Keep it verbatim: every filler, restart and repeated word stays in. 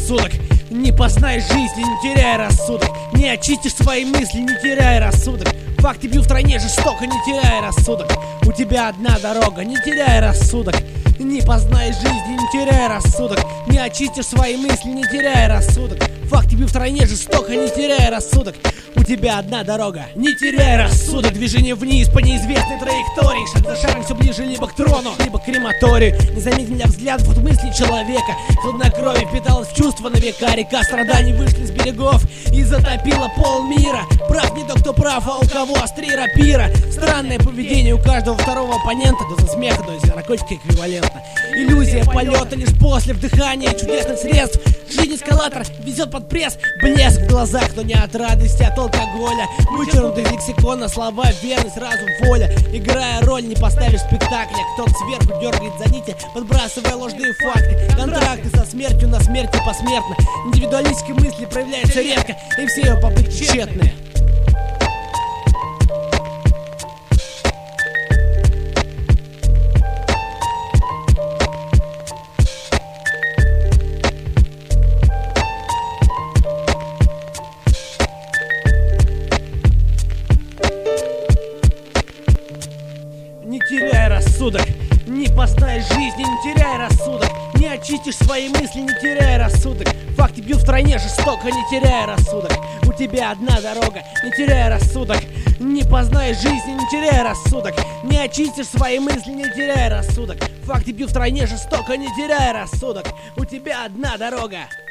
рассудок. Не познаешь жизни, не теряй рассудок. Не очистишь свои мысли, не теряй рассудок. Факты бьют в стране жестоко, не теряй рассудок. У тебя одна дорога, не теряй рассудок. Не познаешь жизни, не теряй рассудок. Не очистишь свои мысли, не теряй рассудок. Факты бьют в стране жестоко, не теряй рассудок. У тебя одна дорога, не теряй рассудок. Движение вниз по неизвестной траектории. Шаг за шагом все ближе либо к трону, либо к крематорию. Не заметь меня взгляд в мысли человека. Хладнокровие впиталось в чувства на века. Река страданий вышли с берегов и затопила полмира. Прав не тот, кто прав, а у кого острее рапира. Странное поведение у каждого второго оппонента. Доза смеха, доза наркотика эквивалентна. Иллюзия полета лишь после вдыхания чудесных средств. Жизнь эскалатор везет под пресс. Блеск в глазах, но не от радости, а от алкоголя. Вычеркнутый лексикона, слова, верность, разум, воля. Играя роль, не поставишь спектакля. Кто-то сверху дергает за нити, подбрасывая ложные факты. Контракты со смертью на смерти посмертно. Индивидуалистические мысли проявляются редко, и все ее попытки тщетные. Не теряй рассудок, не познаешь жизни, не теряй рассудок. Не очистишь свои мысли, не теряй рассудок. Факты бьют в стране жестоко, не теряй рассудок. У тебя одна дорога, не теряй рассудок. Не познаешь жизни, не теряй рассудок. Не очистишь свои мысли, не теряй рассудок. Факты бьют в стране жестоко, не теряй рассудок. У тебя одна дорога.